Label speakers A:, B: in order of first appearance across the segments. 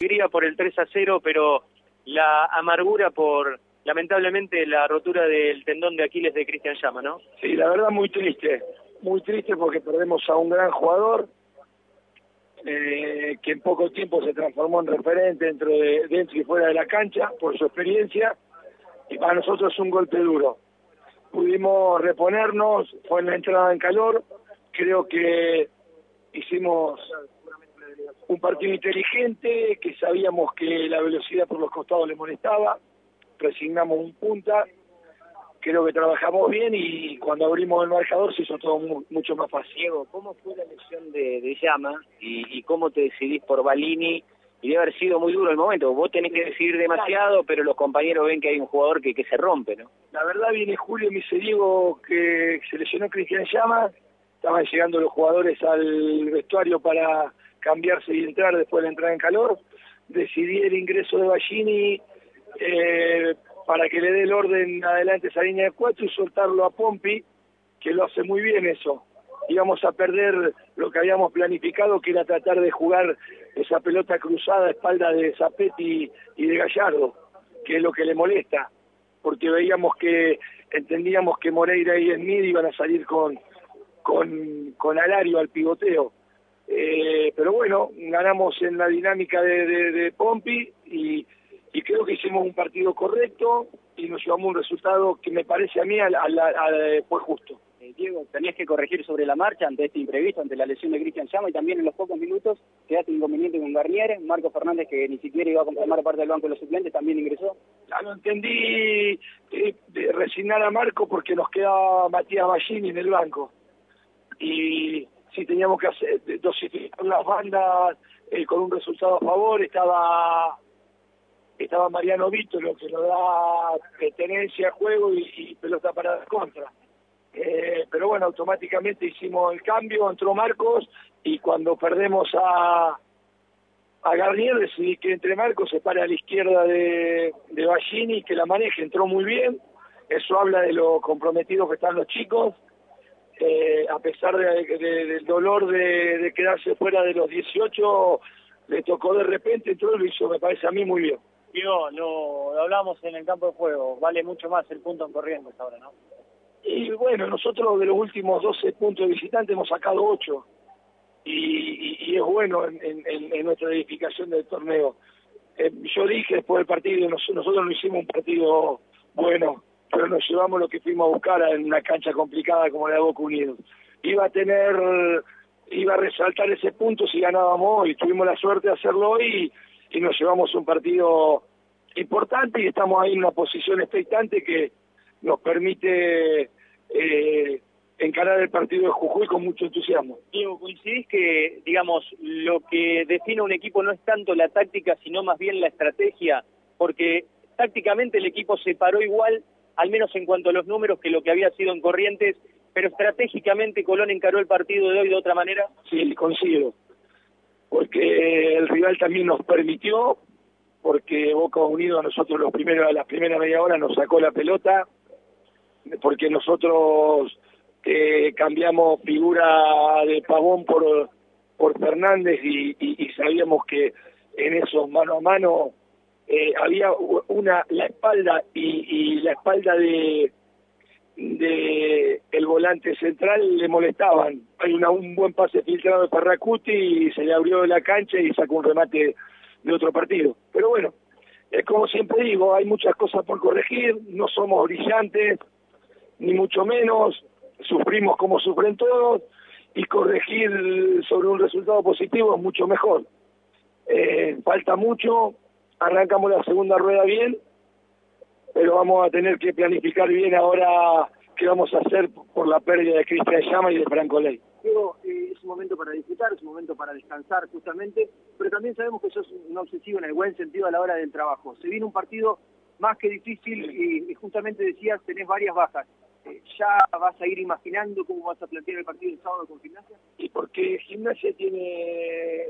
A: alegría por el 3-0, pero la amargura por, lamentablemente, la rotura del tendón de Aquiles de Cristian Llama, ¿no?
B: Sí, la verdad muy triste porque perdemos a un gran jugador que en poco tiempo se transformó en referente dentro y fuera de la cancha por su experiencia, y para nosotros es un golpe duro. Pudimos reponernos, fue en la entrada en calor, creo que hicimos un partido inteligente, que sabíamos que la velocidad por los costados le molestaba, resignamos un punta, creo que trabajamos bien y cuando abrimos el marcador se hizo todo mucho más fácil.
C: Diego, ¿cómo fue la lesión de Llama y cómo te decidís por Balini? Y debe haber sido muy duro el momento, vos tenés que decidir demasiado, pero los compañeros ven que hay un jugador que se rompe, ¿no?
B: La verdad viene Julio y me dice, Diego, que se lesionó Cristian Llama, estaban llegando los jugadores al vestuario para cambiarse y entrar después de la entrada en calor, decidí el ingreso de Ballini para que le dé el orden adelante esa línea de 4 y soltarlo a Pompi, que lo hace muy bien eso. Íbamos a perder lo que habíamos planificado, que era tratar de jugar esa pelota cruzada a espalda de Zapetti y de Gallardo, que es lo que le molesta, porque entendíamos que Moreira y Smith iban a salir con Alario al pivoteo. Pero bueno, ganamos en la dinámica de Pompi y creo que hicimos un partido correcto y nos llevamos un resultado que me parece a mí fue justo.
C: Diego, tenías que corregir sobre la marcha ante este imprevisto, ante la lesión de Cristian Llama, y también en los pocos minutos quedaste inconveniente con Garnier. Marco Fernández, que ni siquiera iba a conformar parte del banco de los suplentes, también ingresó.
B: Ya lo entendí, de resignar a Marco porque nos quedaba Matías Ballini en el banco. Y si teníamos que dosificar las bandas con un resultado a favor, estaba Mariano Vito, lo que nos da tenencia a juego y pelota para la contra. Pero bueno, automáticamente hicimos el cambio, entró Marcos, y cuando perdemos a Garnier decidí que entre Marcos se pare a la izquierda de Ballini, que la maneje, entró muy bien. Eso habla de lo comprometidos que están los chicos, a pesar del dolor de quedarse fuera de los 18, le tocó de repente, entró y lo hizo, me parece a mí, muy bien.
A: Diego, lo hablamos en el campo de juego, vale mucho más el punto en Corrientes ahora, ¿no?
B: Y bueno, nosotros de los últimos 12 puntos de visitante hemos sacado 8, y es bueno en nuestra edificación del torneo. Yo dije después del partido, nosotros no hicimos un partido bueno, pero nos llevamos lo que fuimos a buscar en una cancha complicada como la de Boca Unidos. Iba a resaltar ese punto si ganábamos hoy, tuvimos la suerte de hacerlo hoy y nos llevamos un partido importante y estamos ahí en una posición expectante que nos permite encarar el partido de Jujuy con mucho entusiasmo.
A: Diego, ¿coincidís que, digamos, lo que define un equipo no es tanto la táctica, sino más bien la estrategia? Porque tácticamente el equipo se paró igual, al menos en cuanto a los números, que lo que había sido en Corrientes, pero estratégicamente Colón encaró el partido de hoy de otra manera.
B: Sí, coincido, porque el rival también nos permitió, porque Boca Unidos a nosotros la primera media hora nos sacó la pelota, porque nosotros cambiamos figura de Pavón por Fernández y sabíamos que en esos mano a mano había la espalda y la espalda de el volante central le molestaban. Hay un buen pase filtrado de Parracuti y se le abrió la cancha y sacó un remate de otro partido. Pero bueno, como siempre digo, hay muchas cosas por corregir, no somos brillantes, ni mucho menos, sufrimos como sufren todos, y corregir sobre un resultado positivo es mucho mejor. Falta mucho, arrancamos la segunda rueda bien, pero vamos a tener que planificar bien ahora qué vamos a hacer por la pérdida de Cristian Llama y de Franco Ley.
C: Diego, es un momento para disfrutar, es un momento para descansar justamente, pero también sabemos que sos un obsesivo en el buen sentido a la hora del trabajo. Se viene un partido más que difícil y justamente decías, tenés varias bajas. ¿Ya vas a ir imaginando cómo vas a plantear el partido el sábado con Gimnasia?
B: Y porque Gimnasia tiene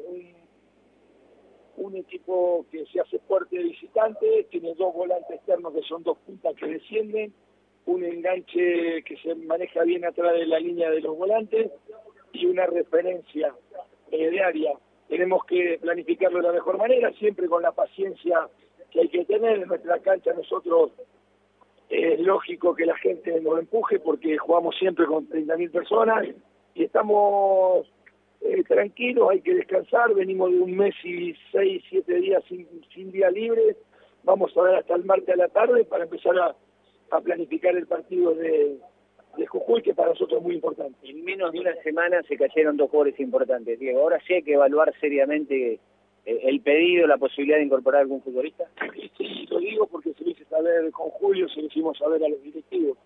B: un equipo que se hace fuerte de visitante, tiene 2 volantes externos que son 2 puntas que descienden, un enganche que se maneja bien atrás de la línea de los volantes y una referencia de área tenemos que planificarlo de la mejor manera, siempre con la paciencia que hay que tener. En nuestra cancha nosotros es lógico que la gente nos empuje porque jugamos siempre con 30.000 personas y estamos tranquilos, hay que descansar, venimos de un mes y 6, 7 días sin día libre, vamos a ver hasta el martes a la tarde para empezar a planificar el partido de Jujuy, que para nosotros es muy importante.
D: En menos de una semana se cayeron 2 jugadores importantes, Diego. Ahora sí hay que evaluar seriamente el pedido, la posibilidad de incorporar algún futbolista.
B: Sí, lo digo porque se lo hice saber con Julio, se lo hicimos saber a los directivos.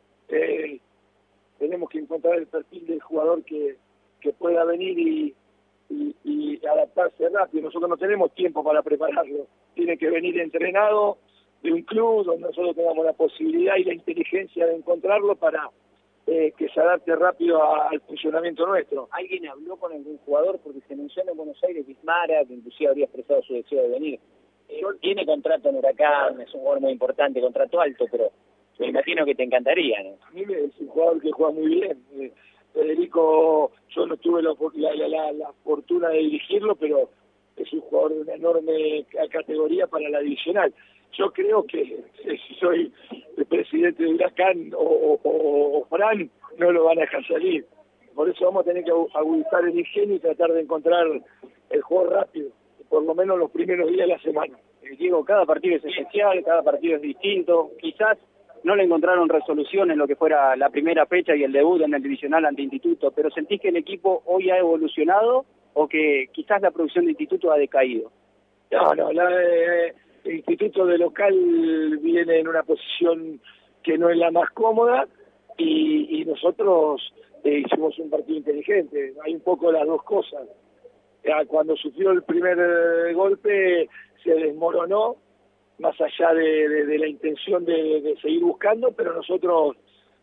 B: Tenemos que encontrar el perfil del jugador que pueda venir y adaptarse rápido. Nosotros no tenemos tiempo para prepararlo. Tiene que venir entrenado de un club donde nosotros tengamos la posibilidad y la inteligencia de encontrarlo para que se adapte rápido al funcionamiento nuestro.
D: ¿Alguien habló con algún jugador? Porque se menciona en Buenos Aires Bismara, que inclusive habría expresado su deseo de venir. Tiene contrato en Huracán, es un jugador muy importante, contrato alto, pero me imagino que te encantaría, ¿no?
B: A mí es un jugador que juega muy bien. Federico, yo no tuve la fortuna de dirigirlo, pero es un jugador de una enorme categoría para la divisional. Yo creo que si soy el presidente de Huracán o Fran, no lo van a dejar salir. Por eso vamos a tener que agudizar el ingenio y tratar de encontrar el juego rápido, por lo menos los primeros días de la semana.
C: Diego, cada partido es esencial, cada partido es distinto. Quizás no le encontraron resolución en lo que fuera la primera fecha y el debut en el divisional ante Instituto, pero ¿sentís que el equipo hoy ha evolucionado o que quizás la producción de Instituto ha decaído?
B: No, el Instituto de local viene en una posición que no es la más cómoda y nosotros hicimos un partido inteligente. Hay un poco las dos cosas. Cuando sufrió el primer golpe se desmoronó, más allá de la intención de seguir buscando, pero nosotros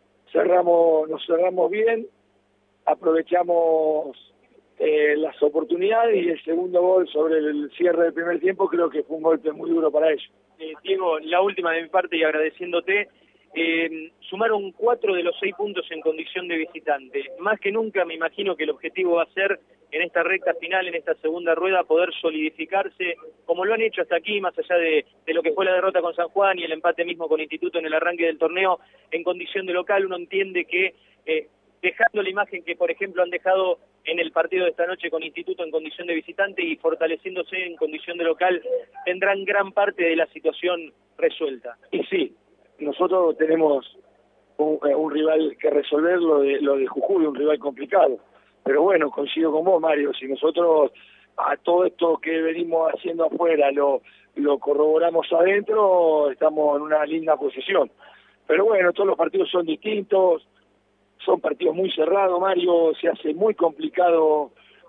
B: nos cerramos bien, aprovechamos las oportunidades y el segundo gol sobre el cierre del primer tiempo creo que fue un golpe muy duro para ellos.
A: Diego, la última de mi parte y agradeciéndote, sumaron 4 de los 6 puntos en condición de visitante. Más que nunca me imagino que el objetivo va a ser en esta recta final, en esta segunda rueda, poder solidificarse como lo han hecho hasta aquí, más allá de lo que fue la derrota con San Juan y el empate mismo con Instituto en el arranque del torneo. En condición de local uno entiende que dejando la imagen que por ejemplo han dejado en el partido de esta noche con Instituto en condición de visitante y fortaleciéndose en condición de local, tendrán gran parte de la situación resuelta.
B: Y sí, nosotros tenemos un rival que resolver, lo de Jujuy, un rival complicado. Pero bueno, coincido con vos, Mario, si nosotros a todo esto que venimos haciendo afuera lo corroboramos adentro, estamos en una linda posición. Pero bueno, todos los partidos son distintos, son partidos muy cerrados, Mario, se hace muy complicado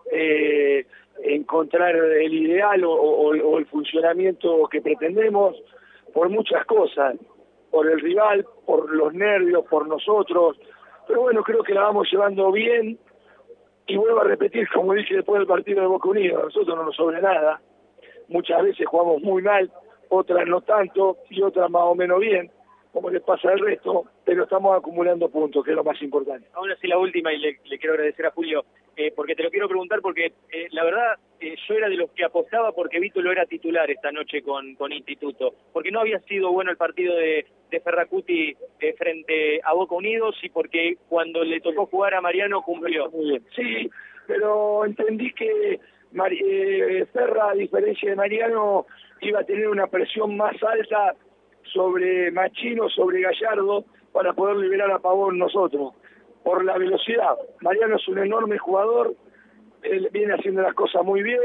B: encontrar el ideal o el funcionamiento que pretendemos por muchas cosas, por el rival, por los nervios, por nosotros. Pero bueno, creo que la vamos llevando bien. Y vuelvo a repetir, como dije después del partido de Boca Unidos, a nosotros no nos sobra nada. Muchas veces jugamos muy mal, otras no tanto, y otras más o menos bien, como les pasa al resto, pero estamos acumulando puntos, que es lo más importante.
A: Ahora sí la última, y le quiero agradecer a Julio, porque te lo quiero preguntar, porque la verdad yo era de los que apostaba porque Vito lo era titular esta noche con Instituto, porque no había sido bueno el partido de Ferracuti frente a Boca Unidos y porque cuando le tocó jugar a Mariano cumplió.
B: Muy bien. Sí, pero entendí que Ferra, a diferencia de Mariano, iba a tener una presión más alta sobre Machino, sobre Gallardo, para poder liberar a Pavón nosotros, por la velocidad. Mariano es un enorme jugador, él viene haciendo las cosas muy bien,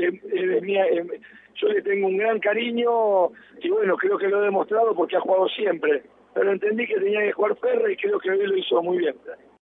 B: yo le tengo un gran cariño y bueno, creo que lo he demostrado porque ha jugado siempre, pero entendí que tenía que jugar Ferra y creo que hoy lo hizo muy bien.